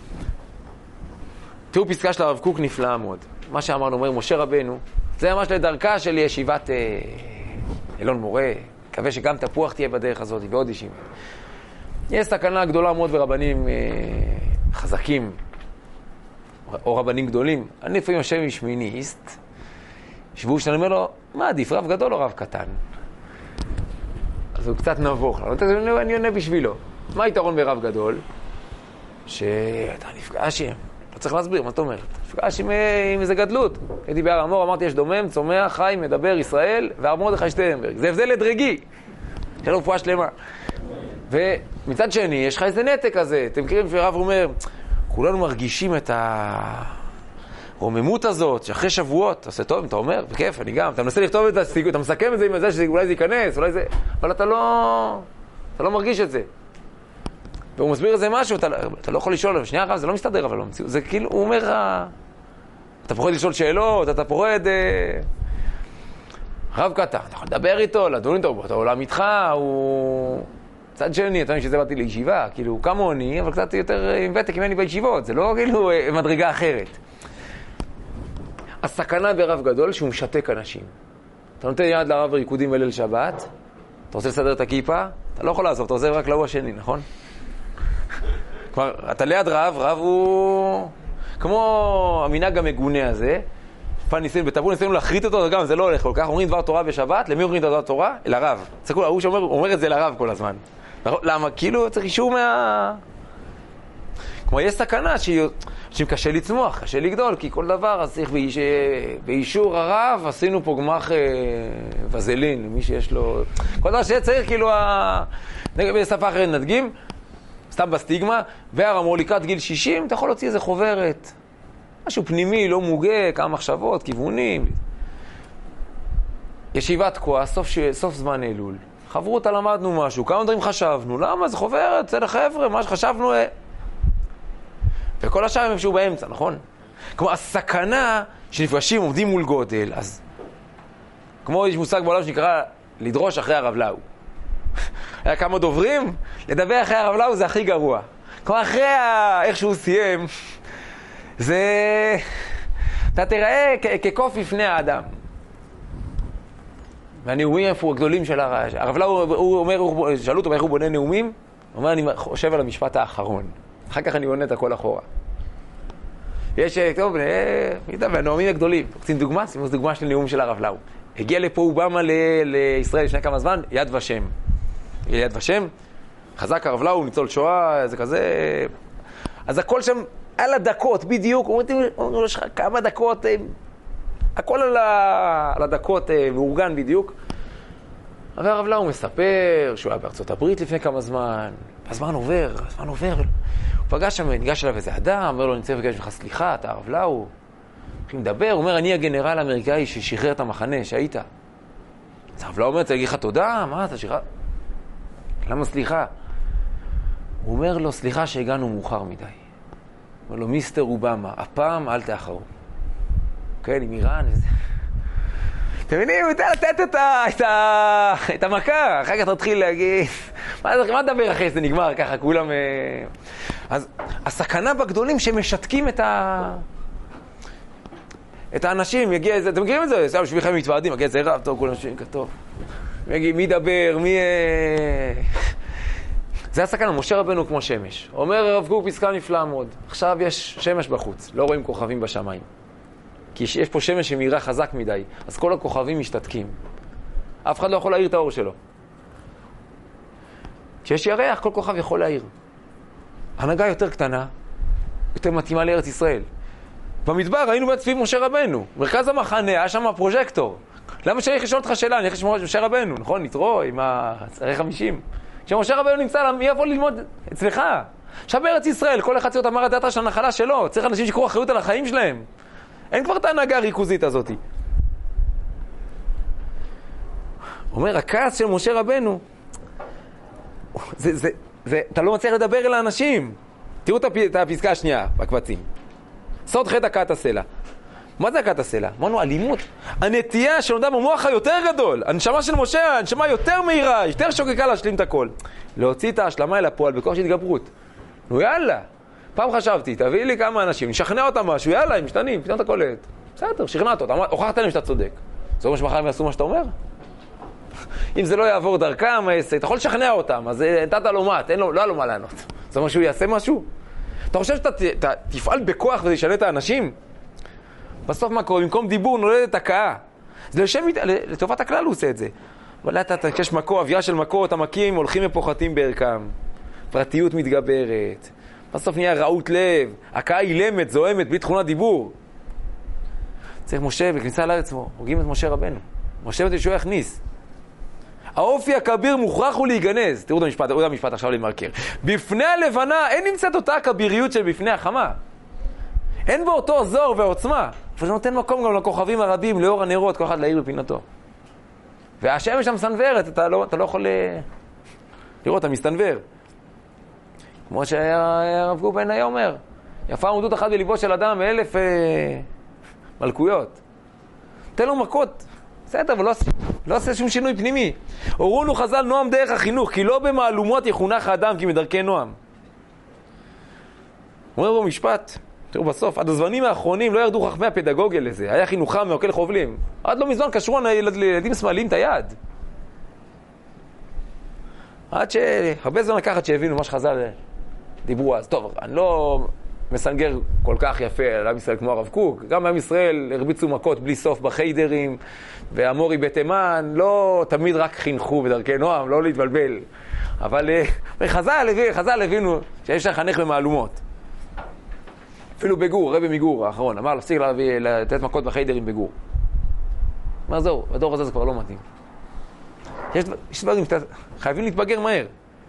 תראו פסקה של הרב קוק נפלאה מאוד. מה שאמרנו, אומר משה רבנו, זה ממש לדרכה של ישיבת אלון מורה, מקווה שגם תפוח תהיה בדרך הזאת, ועוד אישים. יש סכנה גדולה מאוד ברבנים חזקים, או רבנים גדולים. אני לפעמים יושב עם שמיניסט, שבו שאני אומר לו, מה עדיף, רב גדול או רב קטן? אז הוא קצת נבוך, אני עונה בשבילו. מה היתרון ברב גדול? שאתה נפגש עם, לא צריך להסביר, מה זאת אומרת? נפגש עם איזה גדלות. הייתי בהר המור, אמרתי, יש דומם, צומח, חי, מדבר, ישראל, והרב מרדכי שטרנברג. זה הבדל לדרגי. יש לו רפואה שלמה. ומצד שני, יש לך איזה נתק כזה. אתם מכירים שהרב אומר, כולנו מרגישים את הרוממות הזאת, שאחרי שבועות, עושה טוב, אתה אומר, בכיף, אני גם, אתה מנסה לכתוב את זה, אתה מסכם את זה עם זה, שאולי זה ייכנס, אולי זה, אבל אתה לא מרגיש את זה. והוא מסביר את זה משהו, אתה לא יכול לשאול, שנייה הרב, זה לא מסתדר, אבל לא מציאות. זה כאילו, הוא אומר, אתה פוחד לשאול שאלות, אתה פוחד... רב קטן, אתה יכול לדבר איתו, לדון איתו, אתה עולם איתך, הוא... צד שני, אתה יודע שזה באתי לישיבה, כאילו, כמוני, אבל קצת יותר עם ותק ממני בישיבות, זה לא כאילו מדרגה אחרת. הסכנה ברב גדול שהוא משתק אנשים. אתה נותן יד לרב ריקודים בליל שבת, אתה רוצה לסדר את הכיפה, אתה לא יכול לעזוב, אתה עוזב רק לאו השני, נכון? כלומר, אתה ליד רב הוא כמו המנהג המגונה הזה, בטבור ניסינו להחריט אותו, גם זה לא הולך כל כך, אומרים דבר תורה בשבת, למי אומרים דבר תורה? אל הרב. תסתכלו, הוא שאומר את זה לרב כל הזמן. למה? כאילו צריך אישור כמו יש סכנה שקשה לצמוח, קשה לגדול, כי כל דבר, אז צריך באישור הרב, עשינו פה גמח וזלין, מי שיש לו... כל דבר שצריך, כאילו, בשפה אחרת נדגים, סתם בסטיגמה, והר אמרו לקראת גיל 60, אתה יכול להוציא איזה חוברת. משהו פנימי, לא מוגה, כמה מחשבות, כיוונים. ישיבת כוח, סוף זמן אלול. חברותה למדנו משהו, כמה דברים חשבנו, למה? זה חוברת, זה לחבר'ה, מה שחשבנו... וכל השאר הם איפשהו באמצע, נכון? כמו הסכנה שנפגשים עומדים מול גודל, אז כמו יש מושג בעולם שנקרא לדרוש אחרי הרב לאו. היה כמה דוברים, לדבר אחרי הרב לאו זה הכי גרוע. כמו אחרי איך שהוא סיים, זה... אתה תראה כקוף לפני האדם. והנאומים איפה הגדולים של הרב לאו, הוא אומר, שאלו אותו איך הוא בונה נאומים, הוא אומר, אני חושב על המשפט האחרון. אחר כך אני עונה את הכל אחורה. יש, טוב, והנאומים הגדולים. רוצים דוגמה? שימו דוגמה של נאום של הרב לאו. הגיע לפה אובמה לישראל לפני כמה זמן, יד ושם. יד ושם, חזק הרב לאו, ניצול שואה, זה כזה... אז הכל שם על הדקות, בדיוק. אומרים לו, יש לך כמה דקות, הכל על הדקות מאורגן בדיוק. אבל הרב לאו מספר שהוא היה בארצות הברית לפני כמה זמן. הזמן עובר. הוא פגש שם, ניגש אליו איזה אדם, אומר לו, אני צריך לבקש ממך סליחה, אתה הרב לאו. הולכים לדבר, הוא אומר, אני הגנרל האמריקאי ששחרר את המחנה, שהיית. אז הרב לאו אומר, אתה להגיד לך תודה? מה, אתה שחרר? למה סליחה? הוא אומר לו, סליחה שהגענו מאוחר מדי. הוא אומר לו, מיסטר אובמה, הפעם אל תאחרו. כן, עם איראן וזה. אתם מבינים, הוא יודע לתת את המכה, אחר כך תתחיל להגיד, מה נדבר אחרי זה נגמר ככה, כולם... אז הסכנה בגדולים שמשתקים את האנשים, יגיע איזה, אתם מכירים את זה? סתם שביכם מתוועדים, יגיע איזה רב, טוב, כולם שבים כתוב. מי ידבר, זה הסכנה, משה רבנו כמו שמש. אומר הרב קוק פסקה נפלאה מאוד, עכשיו יש שמש בחוץ, לא רואים כוכבים בשמיים. כי יש פה שמש שמאירה חזק מדי, אז כל הכוכבים משתתקים. אף אחד לא יכול להאיר את האור שלו. כשיש ירח, כל כוכב יכול להאיר. הנהגה יותר קטנה, יותר מתאימה לארץ ישראל. במדבר היינו סביב משה רבנו. מרכז המחנה, היה שם פרוז'קטור. למה שאני לשאול אותך שאלה? אני הולך לשמוע את משה רבנו, נכון? נתרו עם הצערי 50. כשמשה רבנו נמצא, מי יבוא ללמוד אצלך? עכשיו בארץ ישראל, כל אחד צריך אמר את דעתה של הנחלה שלו. צריך אנשים שיקחו אחריות על החיים שלהם. אין כבר את ההנהגה הריכוזית הזאת. אומר, הכעס של משה רבנו, אתה לא מצליח לדבר אל האנשים. תראו את הפסקה השנייה בקבצים. סוד חטא הכת הסלע. מה זה הכת הסלע? אמרנו, אלימות. הנטייה שנודע במוח היותר גדול. הנשמה של משה, הנשמה יותר מהירה, יותר שוקקה להשלים את הכל. להוציא את ההשלמה אל הפועל בכוח של התגברות. נו יאללה. פעם חשבתי, תביא לי כמה אנשים, נשכנע אותם משהו, יאללה, הם משתנים, פתאום אתה קולט. בסדר, שכנעת אותם, הוכחת להם שאתה צודק. זה אומר שמחר הם יעשו מה שאתה אומר? אם זה לא יעבור דרכם, אתה יכול לשכנע אותם, אז נתת לו מה, לא היה לו מה לענות. זה אומר שהוא יעשה משהו? אתה חושב שאתה תפעל בכוח וזה ישנה את האנשים? בסוף מה קורה? במקום דיבור נולדת הקאה. זה לטובת הכלל הוא עושה את זה. אבל אתה תקש מקור, אווירה של מקור, אתה מקים, הולכים ופוחתים בערכם. פרטיות מתגברת. בסוף נהיה רעות לב, הקאה אילמת, זוהמת, בלי תכונת דיבור. צריך משה בכניסה לארץ, הוגים את משה רבנו. משה ישוע יכניס. האופי הכביר מוכרח הוא להיגנז. תראו את המשפט עכשיו למרקר. בפני הלבנה אין נמצאת אותה הכביריות של בפני החמה. אין בו אותו זור ועוצמה. וזה נותן מקום גם לכוכבים הרבים, לאור הנרות, כל אחד להאיר בפינתו. והשמש המסנוורת, אתה לא יכול לראות, אתה מסתנוור. כמו שהרב גובן היה אומר, יפה עמדות אחת בליבו של אדם מאלף מלכויות. תן לו מכות, בסדר, אבל לא עושה שום שינוי פנימי. הורונו חז"ל נועם דרך החינוך, כי לא במעלומות יחונך האדם, כי מדרכי נועם. אומר בו משפט, תראו בסוף, עד הזמנים האחרונים לא ירדו חכמי הפדגוגיה לזה, היה חינוכם מאוכל חובלים. עד לא מזמן קשרו לילדים שמאליים את היד. עד שהרבה זמן לקחת שהבינו מה שחז"ל דיברו אז. טוב, אני לא מסנגר כל כך יפה על עם ישראל כמו הרב קוק. גם עם ישראל הרביצו מכות בלי סוף בחיידרים, והמורי בתימן לא תמיד רק חינכו בדרכי נועם, לא להתבלבל. אבל חז"ל הבינו שיש לחנך במעלומות. אפילו בגור, רבי מגור האחרון, אמר להפסיק לתת מכות בחיידרים בגור. מה זהו, בדור הזה זה כבר לא מתאים. יש דברים, חייבים להתבגר מהר.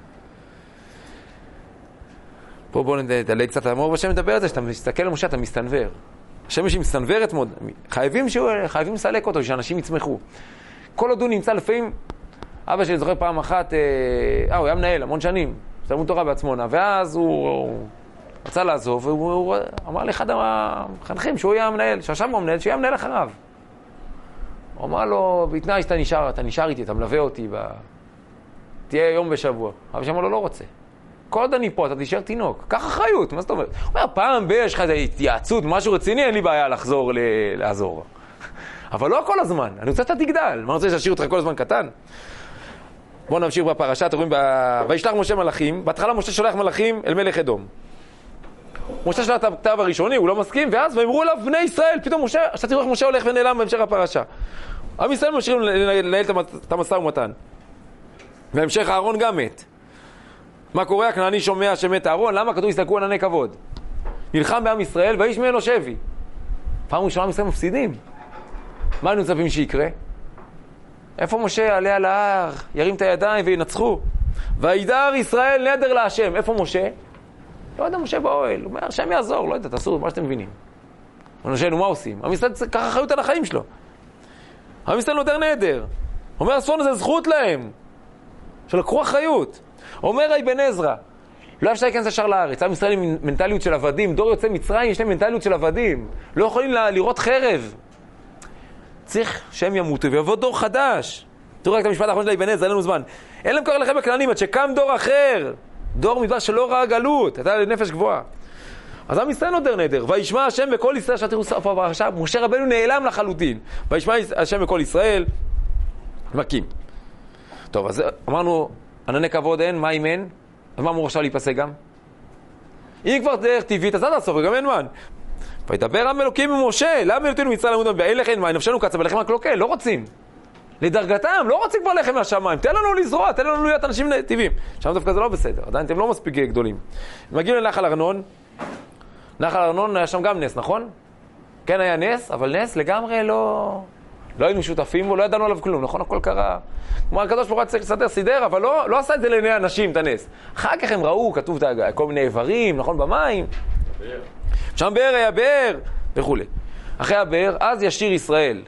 פה בואו נדלג קצת, אמור בשם מדבר על זה, שאתה מסתכל על משה, אתה מסתנוור. השם שמסתנוורת מאוד, חייבים לסלק אותו, שאנשים יצמחו. כל עוד הוא נמצא לפעמים, אבא שלי זוכר פעם אחת, הוא היה מנהל המון שנים, תלמוד תורה בעצמונה, ואז הוא רצה לעזוב, והוא אמר לאחד המחנכים שהוא יהיה המנהל, שהשם הוא המנהל, שיהיה המנהל אחריו. הוא אמר לו, בתנאי שאתה נשאר איתי, אתה מלווה אותי, תהיה יום בשבוע. אבל שאמר לו, לא רוצה. כל עוד אני פה, אתה תישאר תינוק. קח אחריות, מה זאת אומרת? הוא אומר, פעם יש לך איזו התייעצות, משהו רציני, אין לי בעיה לחזור לעזור. אבל לא כל הזמן, אני רוצה שאתה תגדל. מה רוצה להשאיר אותך כל הזמן קטן? בואו נמשיך בפרשה, אתם רואים, וישלח משה מלאכים, בהתחלה משה שולח מלאכים אל מלך אדום. משה שלח את הכתב הראשוני, הוא לא מסכים, ואז ואמרו אליו בני ישראל, פתאום משה, עכשיו תראו איך משה הולך ונעלם בהמשך הפרשה. עם ישראל משאירים לנהל את המשא ומתן. והמשך אהרון גם מת. מה קורה? הכנעני שומע שמת אהרון, למה? כתוב יסתלקו ענני כבוד. נלחם בעם ישראל ואיש ממנו שבי. פעם ראשונה עם ישראל מפסידים. מה אנחנו מצפים שיקרה? איפה משה יעלה על ההר, ירים את הידיים וינצחו? וידר ישראל נדר להשם. איפה משה? לא יודע, משה באוהל. הוא אומר, השם יעזור, לא יודע, תעשו מה שאתם מבינים. משה, נו, מה עושים? עם ישראל ככה אחריות על החיים שלו. עם ישראל נודר נדר. אומר, הספון הזה זכות להם. שלקחו אחריות. אומר אבן עזרא, לא אפשר להיכנס ישר לארץ. עם ישראל עם מנטליות של עבדים. דור יוצא מצרים, יש להם מנטליות של עבדים. לא יכולים לראות חרב. צריך שהם ימותו ויבוא דור חדש. תראו רק את המשפט האחרון של אבן עזרא, אין לנו זמן. אין להם קורא לכם הכנענים, עד שקם דור אחר. דור מדבר שלא ראה גלות, הייתה לנפש גבוהה. אז עם ישראל נודר נדר, וישמע השם בכל ישראל, שתראו סוף הפרשה, משה רבנו נעלם לחלוטין. וישמע השם בכל ישראל, מקים. טוב, אז אמרנו, ענני כבוד אין, מים אין, אז מה אמור עכשיו להיפסק גם? אם כבר דרך טבעית, אז עד הסוף, גם אין מן. וידבר עם אלוקים ממשה, למה אלוקינו מצרים למוד, אין לכם מים, נפשנו קצה ולכם הקלוקל, לא רוצים. לדרגתם, לא רוצים כבר לחם מהשמיים, תן לנו לזרוע, תן לנו להיות אנשים טבעים. שם דווקא זה לא בסדר, עדיין אתם לא מספיק גדולים. מגיעים לנחל ארנון, נחל ארנון היה שם גם נס, נכון? כן היה נס, אבל נס לגמרי לא היינו שותפים בו, לא ידענו עליו כלום, נכון? הכל קרה. כמו הקדוש ברוך הוא צריך לסדר סידר, אבל לא עשה את זה לעיני אנשים, את הנס. אחר כך הם ראו, כתוב כל מיני איברים, נכון? במים. שם באר היה באר, וכו'. אחרי הבאר, אז ישיר ישראל.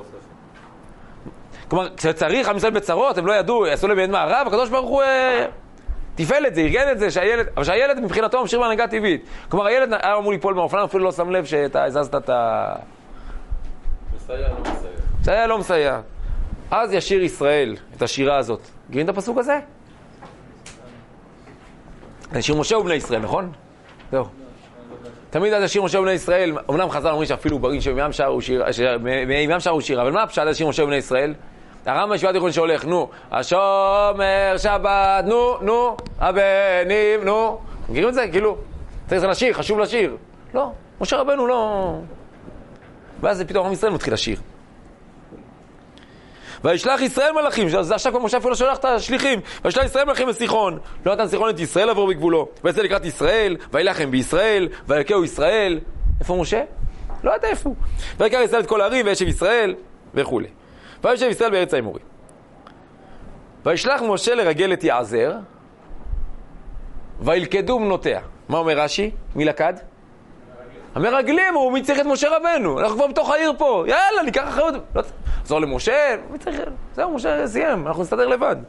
כלומר, כשצריך, עם ישראל בצרות, הם לא ידעו, עשו להם מערב, הקדוש ברוך הוא תפעל את זה, ארגן את זה, אבל שהילד מבחינתו ממשיך בהנהגה טבעית. כלומר, הילד היה אמור ליפול מהאופניים, אפילו לא שם לב שאתה הזזת את מסייע, לא מסייע. מסייע, לא מסייע. אז ישיר ישראל את השירה הזאת. גרים את הפסוק הזה? זה שיר משה ובני ישראל, נכון? זהו. תמיד אז השיר משה ובני ישראל, אמנם חז"ל אומרים שאפילו בריא שמיים שרו שירה, אבל מה הפשט על שיר משה ובני ישראל? הרמב"ם בישיבת תיכון שהולך, נו, השומר שבת, נו, הבנים, נו. מכירים את זה? כאילו, צריך לשיר, חשוב לשיר. לא, משה רבנו לא. ואז פתאום עם ישראל מתחיל לשיר. וישלח ישראל מלאכים, זה עכשיו כמו משה אפילו שולח את השליחים, וישלח ישראל מלאכים לסיחון, לא נתן סיחון את ישראל לעבור בגבולו, ויצא לקראת ישראל, וילחם בישראל, ויקהו ישראל. איפה משה? לא יודע איפה. ויקח ישראל את כל הערים, וישב ישראל, וכו'. וישב ישראל בארץ האמורי. וישלח משה לרגל את יעזר, וילכדו בנותיה. מה אומר רש"י? מי לקד? המרגלים, הוא מי צריך את משה רבנו? אנחנו כבר בתוך העיר פה, יאללה, ניקח אחריות. לא תעזור למשה, מי צריך? זהו, משה סיים, אנחנו נסתדר לבד.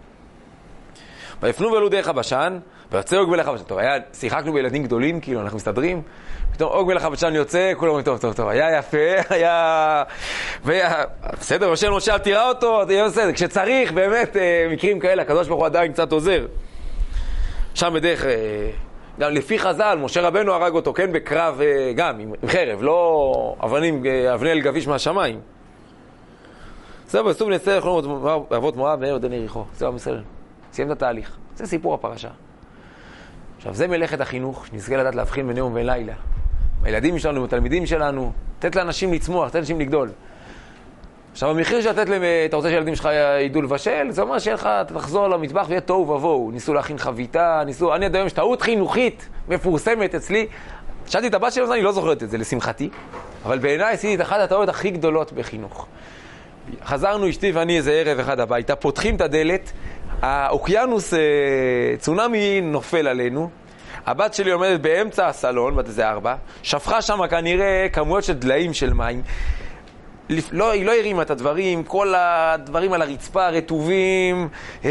ויפנו ועלו דרך הבשן, ויוצא אוג מלך הבשן. טוב, שיחקנו בילדים גדולים, כאילו, אנחנו מסתדרים. פתאום אוג מלך הבשן יוצא, כולם אומרים, טוב, היה יפה, היה... בסדר, משה, אל תיראה אותו, יהיה בסדר. כשצריך, באמת, מקרים כאלה, הקדוש ברוך הוא עדיין קצת עוזר. שם בדרך... גם לפי חז"ל, משה רבנו הרג אותו, כן, בקרב, גם, עם חרב, לא אבני אל גביש מהשמיים. זהו, בסוף נצא לכלום אבות מואב ואיר דן יריחו. זהו, בסדר. סיים את התהליך. זה סיפור הפרשה. עכשיו, זה מלאכת החינוך, שנזכה לדעת להבחין בין יום ובין לילה. הילדים שלנו, התלמידים שלנו, לתת לאנשים לצמוח, לתת לאנשים לגדול. עכשיו, המחיר שלתת להם, אתה רוצה שהילדים שלך ידעו לבשל, זה אומר שיהיה לך, אתה תחזור למטבח ויהיה תוהו ובוהו. ניסו להכין חביתה, אני עד היום שטעות חינוכית מפורסמת אצלי. שאלתי את הבת שלי, אני לא זוכרת את זה, לשמחתי. אבל בעיניי עשיתי את אחת הטעויות הכי גדולות בחינוך. חזרנו אשתי ואני איזה ערב אחד הביתה, פותחים את הדלת, האוקיינוס, צונמי נופל עלינו. הבת שלי עומדת באמצע הסלון, בת איזה 4, שפכה שם כנראה כמויות של דליים של מים. לא, היא לא הרימה את הדברים, כל הדברים על הרצפה רטובים,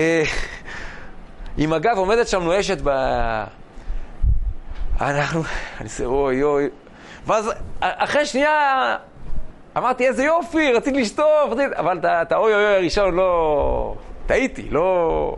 עם הגב עומדת שם נואשת אני עושה, אוי. ואז אחרי שנייה אמרתי, איזה יופי, רציתי לשטוף, אבל את האוי הראשון לא... טעיתי, לא...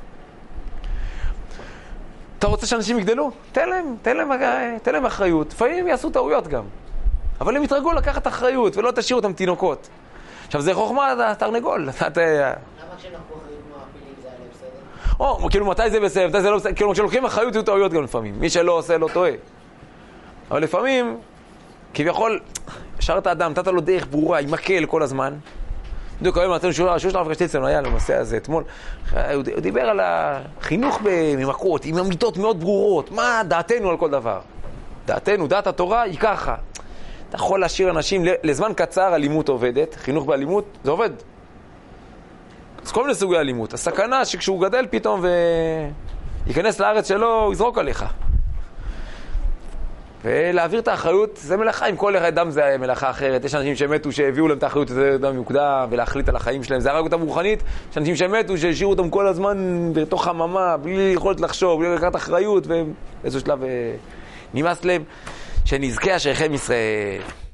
אתה רוצה שאנשים יגדלו? תן להם אחריות. לפעמים יעשו טעויות גם. אבל הם יתרגלו לקחת אחריות, ולא תשאירו אותם תינוקות. עכשיו, זה חוכמה, תרנגול. למה כשלקחו אחריות מהפילים זה היה בסדר? כאילו, מתי זה בסדר, מתי זה לא בסדר? כאילו, כשלוקחים אחריות, יהיו טעויות גם לפעמים. מי שלא עושה, לא טועה. אבל לפעמים, כביכול, שרת האדם, נתת לו דרך ברורה, עם מקל כל הזמן. בדיוק, היום נתנו שיעור של הרב קשטיצלנו, היה למעשה הזה אתמול. הוא דיבר על החינוך במכות, עם אמיתות מאוד ברורות. מה דעתנו על כל דבר? דעתנו, דעת התורה, היא ככה. אתה יכול להשאיר אנשים, לזמן קצר אלימות עובדת, חינוך באלימות, זה עובד. אז כל מיני סוגי אלימות. הסכנה שכשהוא גדל פתאום וייכנס לארץ שלו, הוא יזרוק עליך. ולהעביר את האחריות, זה מלאכה, עם כל אדם זה מלאכה אחרת. יש אנשים שמתו, שהביאו להם את האחריות יותר מוקדם, ולהחליט על החיים שלהם. זה הרג אותם רוחנית. יש אנשים שמתו, שהשאירו אותם כל הזמן בתוך חממה, בלי יכולת לחשוב, בלי לקחת אחריות, ובאיזשהו שלב נמאס להם, שנזכה אשריכם ישראל.